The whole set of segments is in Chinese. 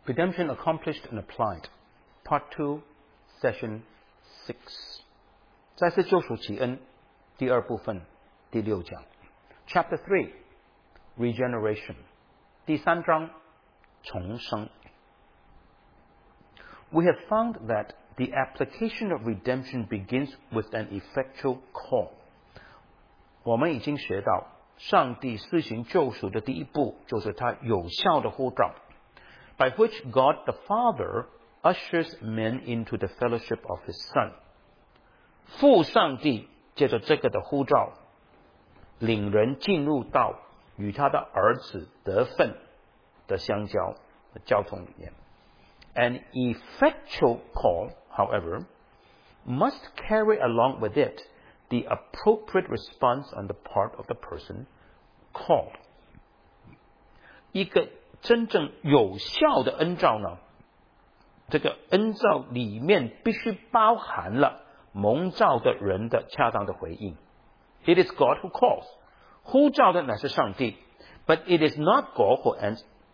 Redemption accomplished and applied. Part 2, Session 6. 再次救赎启恩，第二部分，第6讲。Chapter 3, Regeneration. 第3章，重生。We have found that the application of redemption begins with an effectual call. 我们已经学到，上帝施行救赎的第一步，就是他有效的呼召。By which God the Father ushers men into the fellowship of His Son. 父上帝借着这个的呼召，领人进入到与他的儿子得分的相交的交通里面。An effectual call, however, must carry along with it the appropriate response on the part of the person called. 一个真正有效的恩召呢，这个恩召里面必须包含了蒙召的人的恰当的回应。It is God who calls. 呼召的乃是上帝 but it is not God who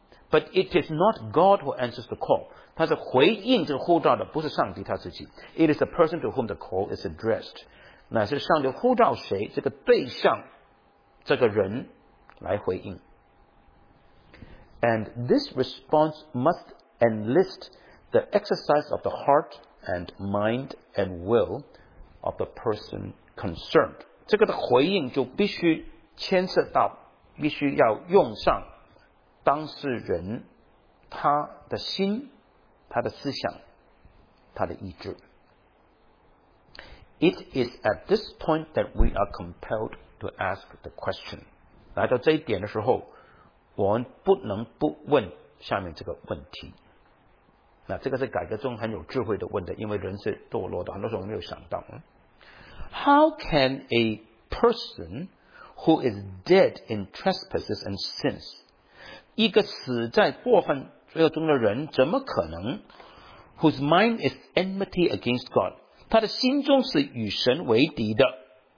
answers the call. 他是回应这个呼召的，不是上帝他自己。It is the person to whom the call is addressed. 乃是上帝呼召谁，这个对象，这个人来回应。And this response must enlist the exercise of the heart and mind and will of the person concerned. 这个的回应就必须牵涉到，必须要用上当事人他的心、他的思想、他的意志。It is at this point that we are compelled to ask the question. 来到这一点的时候，我们不能不问下面这个问题。那这个是改革中很有智慧的问的，因为人是堕落的，很多时候我们没有想到。How can a person who is dead in trespasses and sins, 一个死在过犯罪恶中的人，怎么可能 whose mind is enmity against God, 他的心中是与神为敌的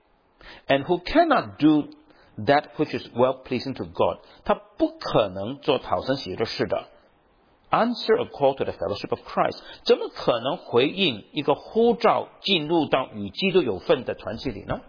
and who cannot do that which is well-pleasing to God, 他不可能做讨神喜悦的事的。Answer a call to the fellowship of Christ, 怎么可能回应一个呼召进入到与基督有份的团契里呢？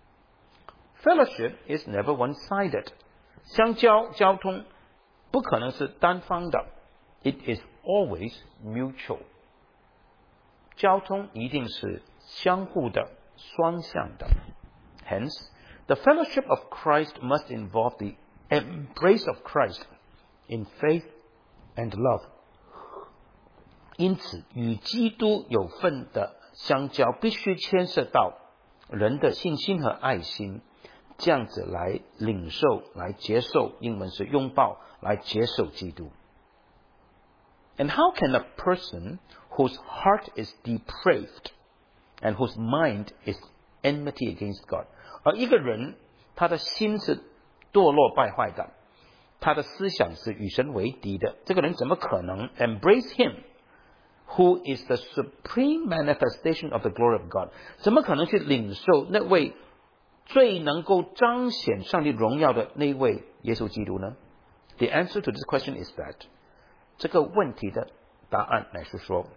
Fellowship is never one-sided. 相交交通不可能是单方的 It is always mutual. 交通一定是相互的、双向的。Hence, the fellowship of Christ must involve the embrace of Christ in faith and love. 因此，与基督有份的相交必须牵涉到人的信心和爱心，这样子来领受、来接受，英文是拥抱，来接受基督。And how can a person whose heart is depraved and whose mind is enmity against God, 而一个人他的心是堕落败坏的，他的思想是与神为敌的，这个人怎么可能 embrace him who is the supreme manifestation of the glory of God, 怎么可能去领受那位最能够彰显上帝荣耀的那一位耶稣基督呢？ The answer to this question is that 这个问题的答案乃是说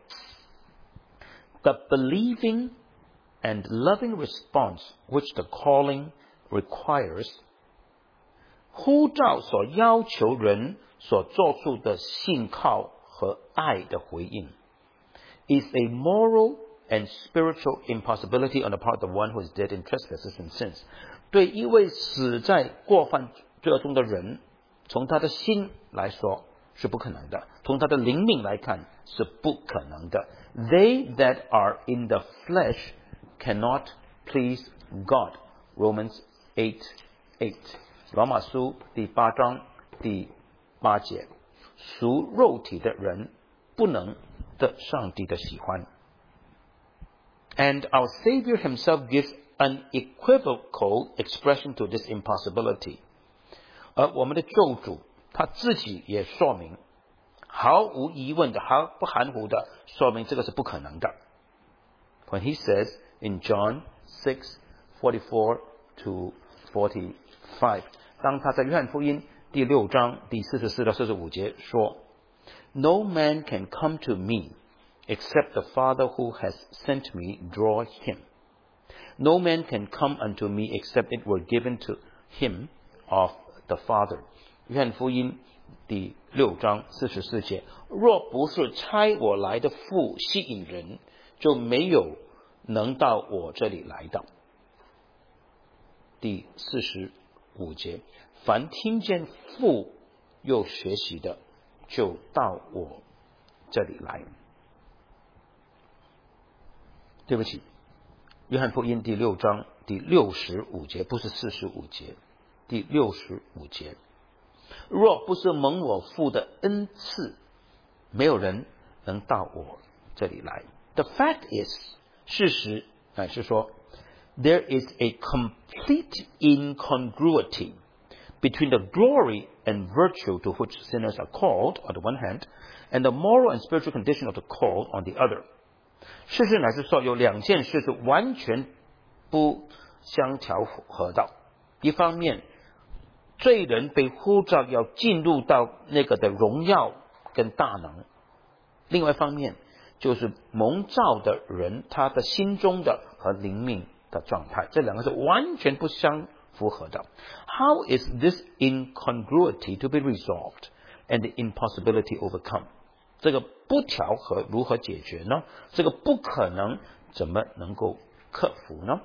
the believing and loving response which the calling requires, 呼召所要求人所做出的信靠和爱的回应 is a moral and spiritual impossibility on the part of the one who is dead in trespasses and sins. 对一位死在过犯罪恶中的人，从他的心来说是不可能的，从他的灵命来看是不可能的。They that are in the flesh cannot please God. Romans 8:8. 罗马书第8章第8节，属肉体的人不能得上帝的喜欢。And our Savior himself gives unequivocal expression to this impossibility. 而我们的救主他自己也说明，毫无疑问的、毫不含糊的说明这个是不可能的。When he says in John 6:44 to 45, 当他在约翰福音第6章第44到45节说 No man can come to me except the Father who has sent me draw him. No man can come unto me except it were given to him of the Father. 约翰福音第6章44节，若不是差我来的父吸引人，就没有能到我这里来的。第45节，凡听见父又学习的，就到我这里来。对不起，约翰福音第6章第65节，不是45节，第65节。若不是蒙我父的恩赐，没有人能到我这里来。The fact is， 事实乃是说 ，there is a complete incongruity between the glory and virtue to which sinners are called on the one hand, and the moral and spiritual condition of the called on the other. 事实乃是说，有两件事是完全不相调和的。一方面，罪人被呼召要进入到那个的荣耀跟大能；另外一方面，就是蒙召的人他的心中的和灵命的状态，这两个是完全不相符合的。How is this incongruity to be resolved and the impossibility overcome？ 这个不调和如何解决呢？这个不可能怎么能够克服呢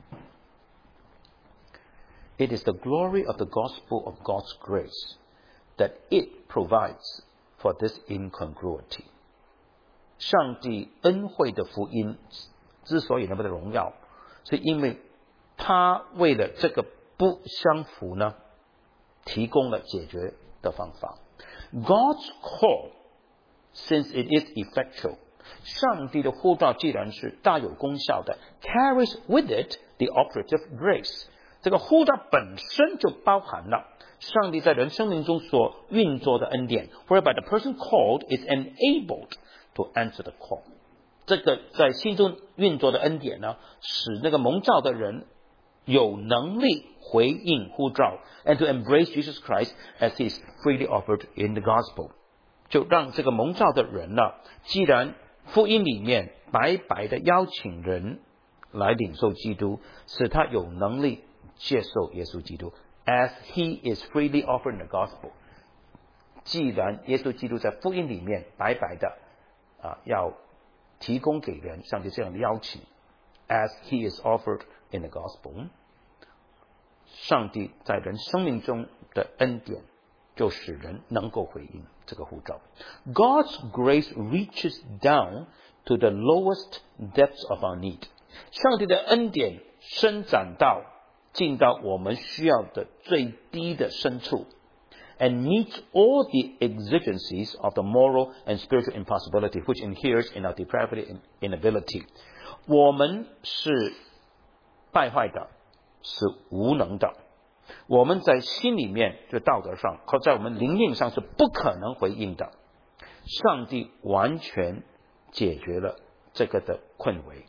？It is the glory of the gospel of God's grace that it provides for this incongruity. 上帝恩惠的福音之所以那么的荣耀，是因为他为了这个不相符呢，提供了解决的方法。God's call, since it is effectual, 上帝的呼召既然是大有功效的 carries with it the operative grace。这个呼召本身就包含了上帝在人生命中所运作的恩典 whereby the person called is enabled to answer the call。 这个在心中运作的恩典呢，使那个蒙召的人有能力回应呼召 and to embrace Jesus Christ as he is freely offered in the gospel。 就让这个蒙召的人呢，既然福音里面白白的邀请人来领受基督，使他有能力接受耶稣基督 as he is freely offered in the gospel。 既然耶稣基督在福音里面白白的要提供给人，上帝这样的邀请 as he is offered in the gospel， 上帝在人生命中的恩典就使人能够回应这个呼召。 God's grace reaches down to the lowest depths of our need。 上帝的恩典伸展到进到我们需要的最低的深处 and meets all the exigencies of the moral and spiritual impossibility which inheres in our depravity and inability。 我们是败坏的，是无能的，我们在心里面就道德上和在我们灵命上是不可能回应的。上帝完全解决了这个的困围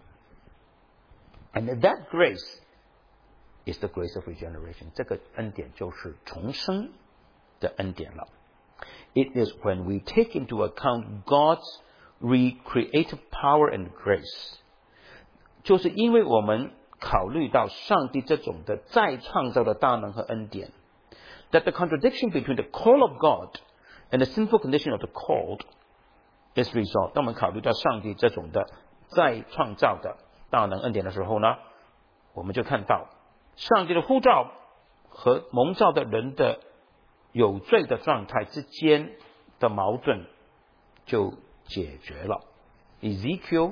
and that grace is the grace of regeneration。 这个恩典就是重生的恩典了。 It is when we take into account God's recreative power and grace， 就是因为我们考虑到上帝这种的再创造的大能和恩典 that the contradiction between the call of God and the sinful condition of the called is resolved。 当我们考虑到上帝这种的再创造的大能恩典的时候呢，我们就看到上帝的呼召和蒙召的人的有罪的状态之间的矛盾就解决了。 Ezekiel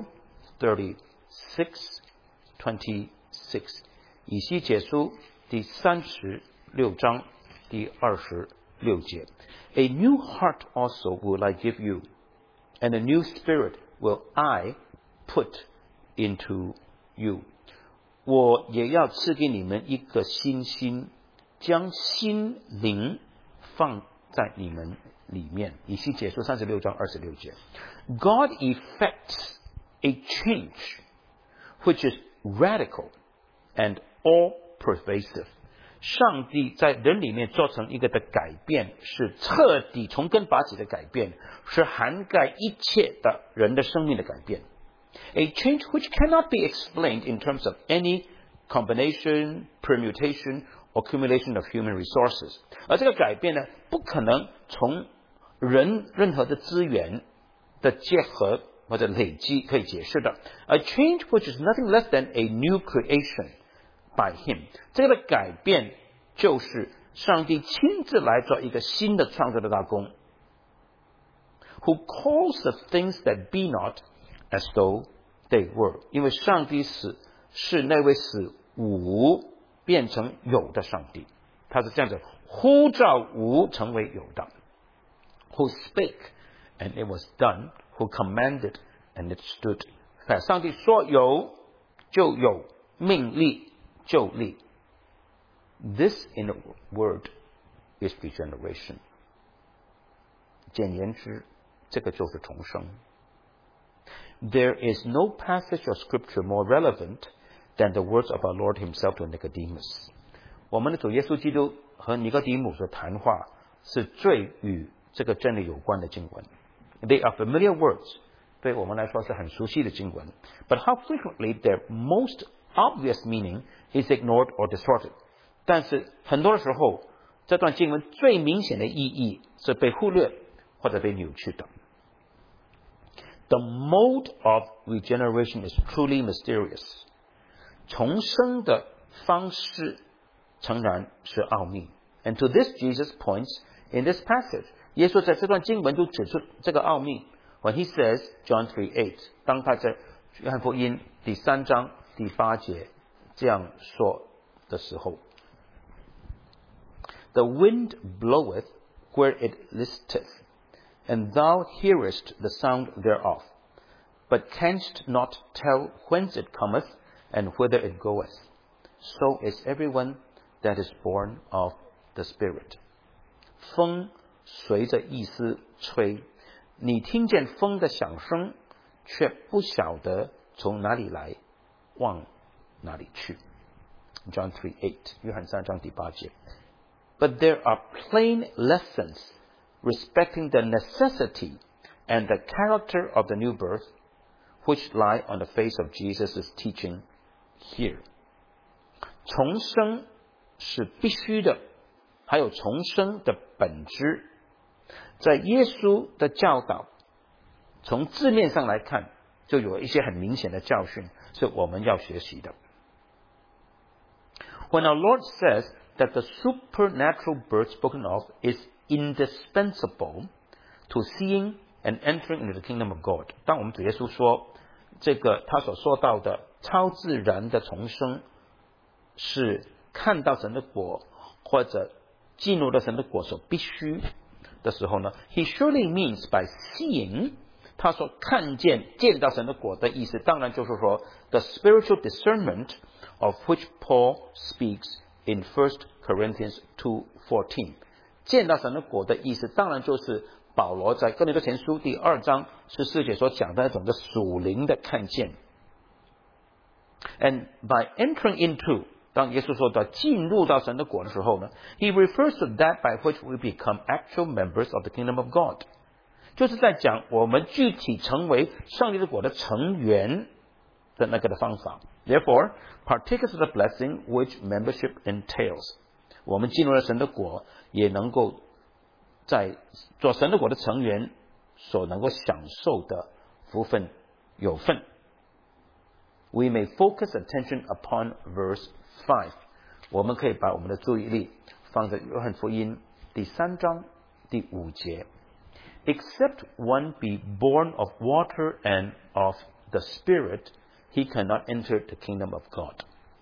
36:26， 以西结书第36章第26节。 A new heart also will I give you, and a new spirit will I put into you。我也要赐给你们一个新心，将心灵放在你们里面。以西结书36章26节。 God effects a change which is radical and all pervasive。 上帝在人里面做成一个的改变，是彻底从根拔起的改变，是涵盖一切的人的生命的改变。A change which cannot be explained in terms of any combination, permutation, or accumulation of human resources. 而这个改变呢，不可能从任何的资源的结合或者累积可以解释的。A change which is nothing less than a new creation by him. 这个改变就是上帝亲自来做一个新的创造的大功。Who calls the things that be not as though they were. 因为上帝是那位使无变成有的上帝，他是这样子呼召无成为有的。Who spake and it was done, who commanded and it stood fast. 上帝说有就有，命立就立。This in a word is regeneration. 简言之，这个就是重生。There is no passage of scripture more relevant than the words of our Lord himself to Nicodemus. 我们的主耶稣基督和尼哥底母所谈话是最与这个真理有关的经文。They are familiar words. 对我们来说是很熟悉的经文。But how frequently their most obvious meaning is ignored or distorted. 但是很多的时候，这段经文最明显的意义是被忽略或者被扭曲的。The mode of regeneration is truly mysterious. 重生的方式诚然是奥秘。And to this Jesus points in this passage. 耶稣在这段经文就指出这个奥秘。When he says, John 3:8, 当他在约翰福音第3章第8节这样说的时候 The wind bloweth where it listeth, and thou hearest the sound thereof, but canst not tell whence it cometh, and whither it goeth. So is everyone that is born of the Spirit. 风随着意思吹，你听见风的响声，却不晓得从哪里来，往哪里去。John 3:8, 约翰3章第8节。But there are plain lessons respecting the necessity and the character of the new birth, which lie on the face of Jesus' teaching here. 重生是必须的，还有重生的本质，在耶稣的教导，从字面上来看，就有一些很明显的教训，是我们要学习的。When our Lord says that the supernatural birth spoken of is indispensable to seeing and entering into the kingdom of God. 当我们主耶稣说这个他所说到的超自然的重生是看到神的果或者进入到神的果所必须的时候呢 He surely means by seeing 他说看见到神的果的意思当然就是说 the spiritual discernment of which Paul speaks in 1 Corinthians 2:14 见到神的果的意思当然就是保罗在哥林多前书第2章14节所讲的那种的属灵的看见 And by entering into 当耶稣说到进入到神的国的时候呢 He refers to that by which we become actual members of the kingdom of God 就是在讲我们具体成为上帝的国的成员的那个的方法 Therefore, partakers of the blessing which membership entails 我们进入了神的国也能够在做神的国的成员所能够享受的福分有份 We may focus attention upon verse 5. 我们可以把我们的注意力放在约翰福音第3章第5节 Except one be born of water and of the Spirit, he cannot enter the kingdom of God.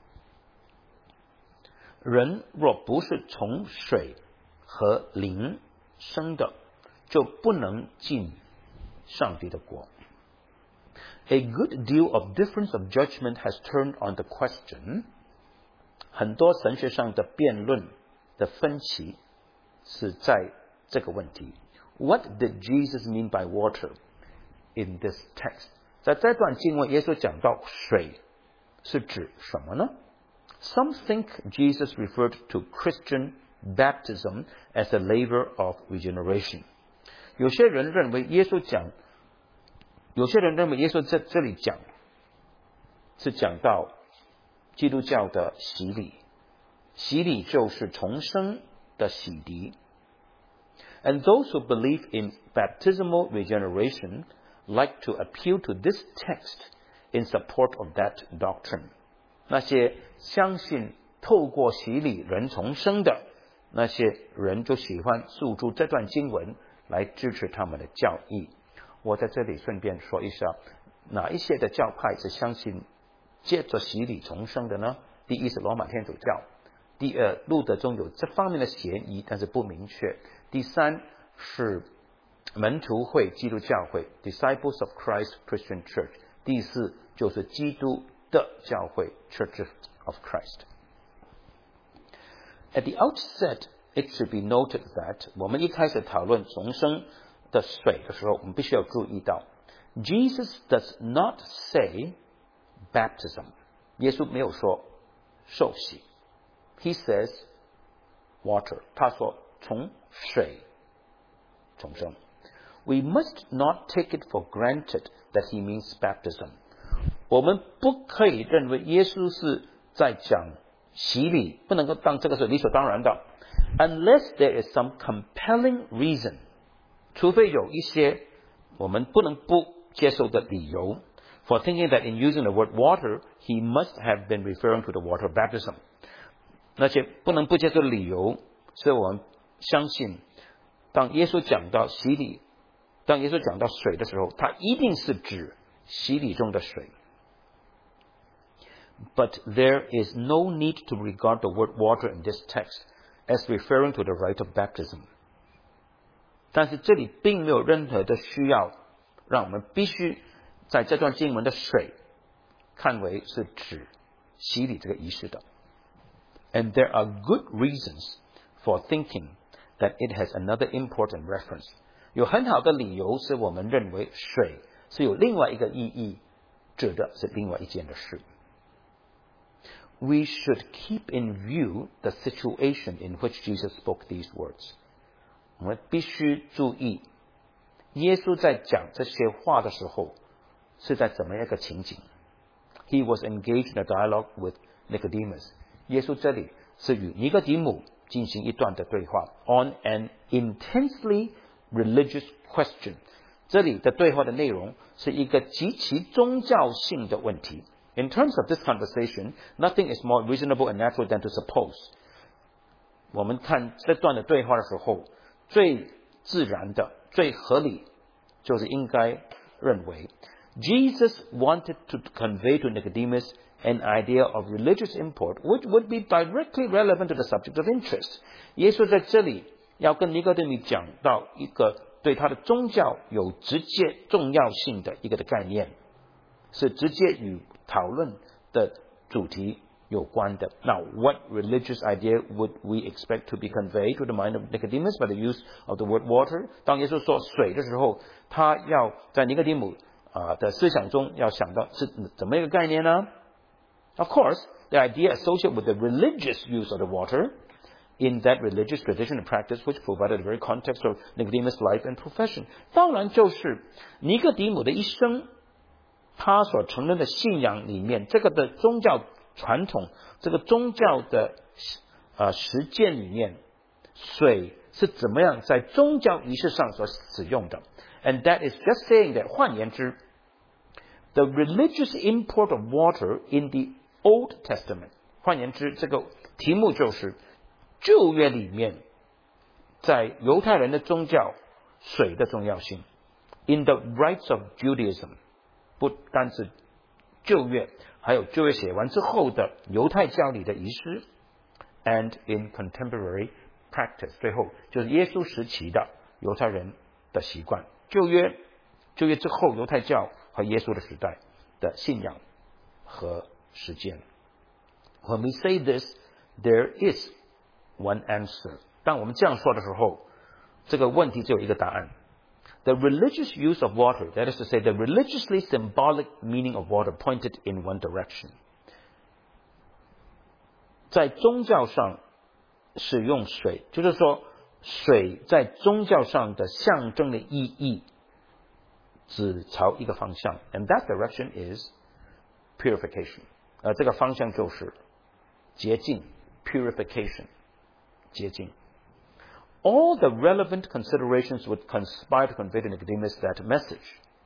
人若不是从水和灵生的，就不能进上帝的国。A good deal of difference of judgment has turned on the question. 很多神学上的辩论的分歧是在这个问题。What did Jesus mean by water in this text? 在这段经文，耶稣讲到水是指什么呢 Some think Jesus referred to Christian baptism as a laver of regeneration. 有些人认为耶稣在这里讲是讲到基督教的洗礼，洗礼就是重生的洗涤。And those who believe in baptismal regeneration like to appeal to this text in support of that doctrine. 那些相信透过洗礼人重生的那些人就喜欢诉诸这段经文来支持他们的教义。我在这里顺便说一下，哪一些的教派是相信借着洗礼重生的呢？第一是罗马天主教，第二路德中有这方面的嫌疑，但是不明确。第三是门徒会基督教会 Disciples of Christ Christian Church。第四就是基督的教会 Church of Christ。 At the outset, it should be noted that 我们一开始讨论重生的水的时候，我们必须要注意到 Jesus does not say baptism. 耶稣没有说受洗。 He says water. 他说从水重生。 We must not take it for granted that he means baptism. 我们不可以认为耶稣是在讲洗礼，不能够当这个是理所当然的。 Unless there is some compelling reason. 除非有一些我们不能不接受的理由 for thinking that in using the word water, he must have been referring to the water baptism. 那些不能不接受的理由，所以我们相信，当耶稣讲到洗礼，当耶稣讲到水的时候，他一定是指洗礼中的水。But there is no need to regard the word water in this text as referring to the rite of baptism. 但是这里并没有任何的需要让我们必须在这段经文的水看为是指洗礼这个仪式的。And there are good reasons for thinking that it has another important reference. 有很好的理由是我们认为水是有另外一个意义，指的是另外一件的事。We should keep in view the situation in which Jesus spoke these words. 我们必须注意，耶稣在讲这些话的时候是在怎么样一个情景。He was engaged in a dialogue with Nicodemus. 耶稣这里是与尼哥底母进行一段的对话 on an intensely religious question. 这里的对话的内容是一个极其宗教性的问题。In terms of this conversation, nothing is more reasonable and natural than to suppose. 我们看这段的对话的时候，最自然的、最合理，就是应该认为 Jesus wanted to convey to Nicodemus an idea of religious import, which would be directly relevant to the subject of interest. 耶稣在这里要跟尼哥底母讲到一个对他的宗教有直接重要性的一个的概念，是直接与讨论的主题有关的。Now, what religious idea would we expect to be conveyed to the mind of Nicodemus by the use of the word water? 当耶稣说水的时候，他要在尼哥底母的思想中要想到是怎么一个概念呢？ Of course, the idea associated with the religious use of the water in that religious tradition and practice which provided the very context of Nicodemus' life and profession. 当然就是尼哥底母的一生，他所承认的信仰里面，这个的宗教传统，这个宗教的实践里面，水是怎么样在宗教仪式上所使用的。And that is just saying that, 换言之 the religious import of water in the Old Testament, 换言之，这个题目就是旧约里面在犹太人的宗教水的重要性。In the rites of Judaism, 不单是旧约，还有旧约写完之后的犹太教里的仪式 ，and in contemporary practice， 最后就是耶稣时期的犹太人的习惯。旧约之后犹太教和耶稣的时代的信仰和实践。When we say this, there is one answer. 当我们这样说的时候，这个问题只有一个答案。The religious use of water, that is to say, the religiously symbolic meaning of water pointed in one direction. 在宗教上使用水，就是说水在宗教上的象征的意义只朝一个方向 ，and that direction is purification。这个方向就是洁净 ，purification， 洁净。All the relevant considerations would conspire to convey to Nicodemus that message。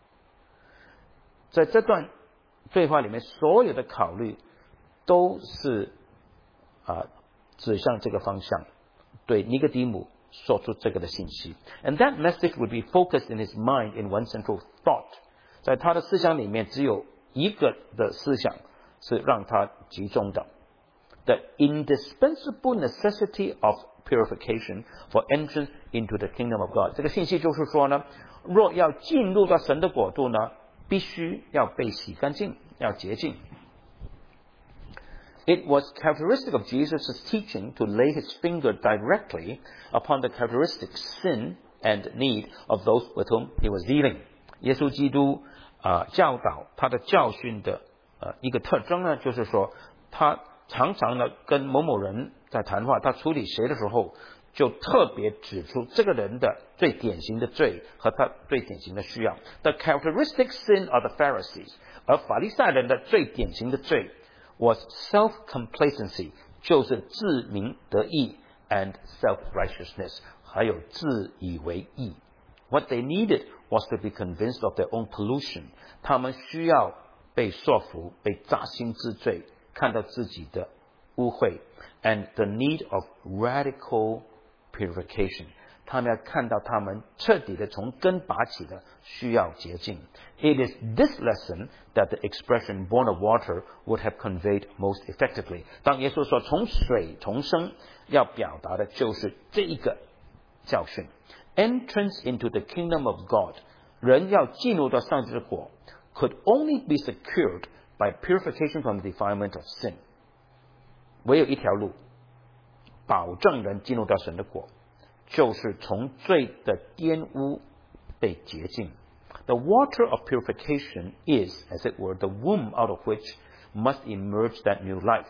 在这段对话里面，所有的考虑都是指向这个方向，对尼哥底母说出这个的信息。And that message would be focused in his mind in one central thought。在他的思想里面，只有一个的思想是让他集中的。The indispensable necessity of purification for entrance into the kingdom of God。这个信息就是说呢，若要进入到神的国度呢，必须要被洗干净，要洁净。It was characteristic of Jesus' teaching to lay his finger directly upon the characteristic sin and need of those with whom he was dealing。耶稣基督教导他的教训的一个特征呢，就是说他常常呢跟某某人在谈话，他处理谁的时候，就特别指出这个人的最典型的罪和他最典型的需要。The characteristic sin of the Pharisees， 而法利赛人的最典型的罪 was self-complacency， 就是自鸣得意 and self-righteousness， 还有自以为义。What they needed was to be convinced of their own pollution， 他们需要被说服，被扎心之罪，看到自己的污秽 and the need of radical purification， 他们要看到他们彻底的从根拔起的需要洁净。It is this lesson that the expression born of water would have conveyed most effectively。 当耶稣说从水重生，要表达的就是这一个教训。Entrance into the kingdom of God， 人要进入到上帝的国 could only be secured by purification from the defilement of sin。 唯有一条路保证人进入到神的国，就是从罪的玷污被洁净。The water of purification is, as it were, the womb out of which must emerge that new life。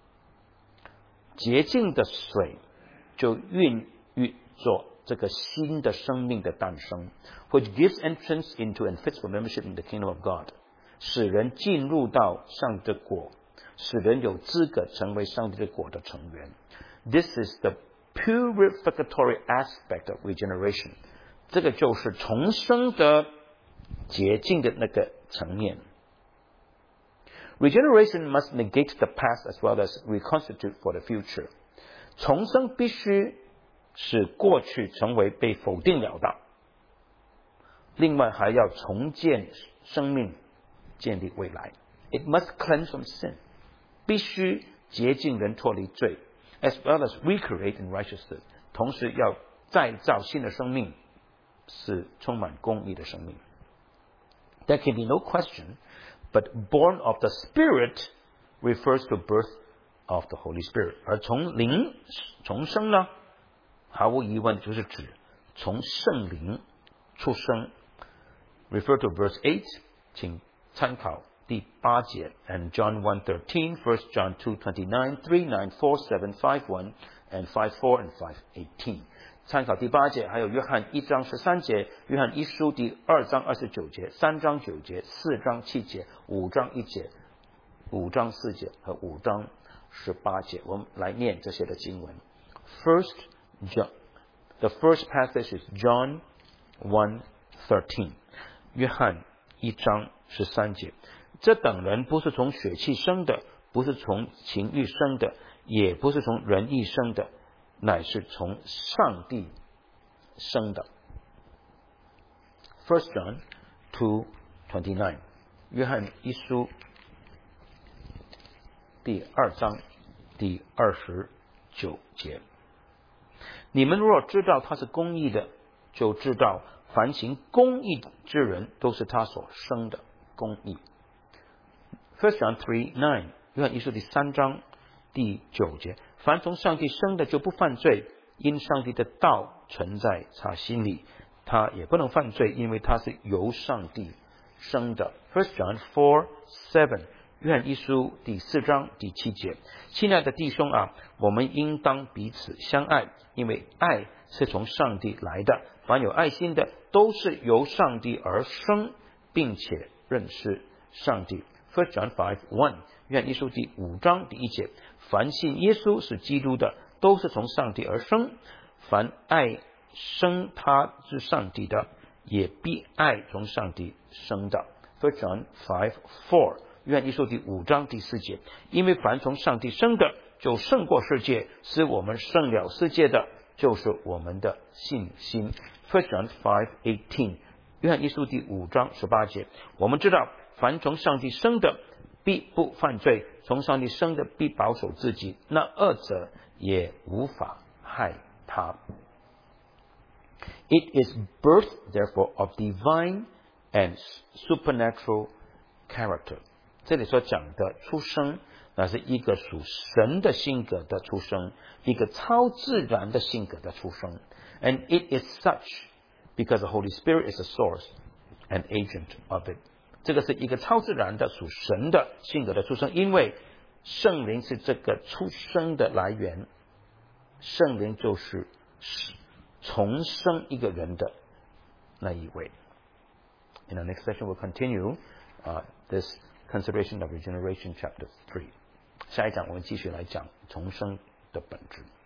洁净的水就孕育做这个新的生命的诞生 ，which gives entrance into and fits for membership in the kingdom of God， 使人进入到上帝的国，使人有资格成为上帝的国的成员。This is the purificatory aspect of regeneration， 这个就是重生的洁净的那个层面。Regeneration must negate the past as well as reconstitute for the future。 重生必须使过去成为被否定了的，另外还要重建生命，建立未来。It must cleanse from sin， 必须洁净人脱离罪 ，as well as recreate in righteousness， 同时要再造新的生命，是充满公义的生命。There can be no question, but born of the Spirit refers to birth of the Holy Spirit。 而从灵重生呢，毫无疑问就是指从圣灵出生。Refer to verse 8， 请参考第8节 and John 1:13, 1 John 2:29, 3, 9, 4, 7, 5:1 and 5:4 and 5:18。 参考第8节，还有约翰1章13节，约翰一书第2章29节，3章9节，4章7节，5章1节，5章4节和5章18节。我们来念这些的经文。The first passage is John 1:13， 约翰1章13节。这等人不是从血气生的，不是从情欲生的，也不是从人意生的，乃是从上帝生的。1 John 2:29， 约翰一书第2章第29节。你们若知道他是公义的，就知道凡行公义之人都是他所生的公义。1 John 3:9， 约翰一书第3章第9节，凡从上帝生的就不犯罪，因上帝的道存在他心里，他也不能犯罪，因为他是由上帝生的。1 John 4:7， 约翰一书第4章第7节，亲爱的弟兄啊，我们应当彼此相爱，因为爱是从上帝来的，凡有爱心的都是由上帝而生，并且认识上帝。1 John 5:1，约翰一书第5章第1节，凡信耶稣是基督的，都是从上帝而生，凡爱生他是上帝的，也必爱从上帝生的。1 John 5:4，约翰一书第5章第4节，因为凡从上帝生的，就胜过世界，使我们胜了世界的，就是我们的信心。1 John 5:18，约翰一书第5章18节，我们知道，凡从上帝生的，必不犯罪；从上帝生的，必保守自己，那恶者也无法害他。It is birth, therefore, of divine and supernatural character。这里所讲的出生，那是一个属神的性格的出生，一个超自然的性格的出生。And it is such because the Holy Spirit is the source and agent of it。这个是一个超自然的属神的性格的出生，因为圣灵是这个出生的来源，圣灵就是重生一个人的那一位。In the next session, we'll continue this consideration of regeneration, chapter 3。下一讲我们继续来讲重生的本质。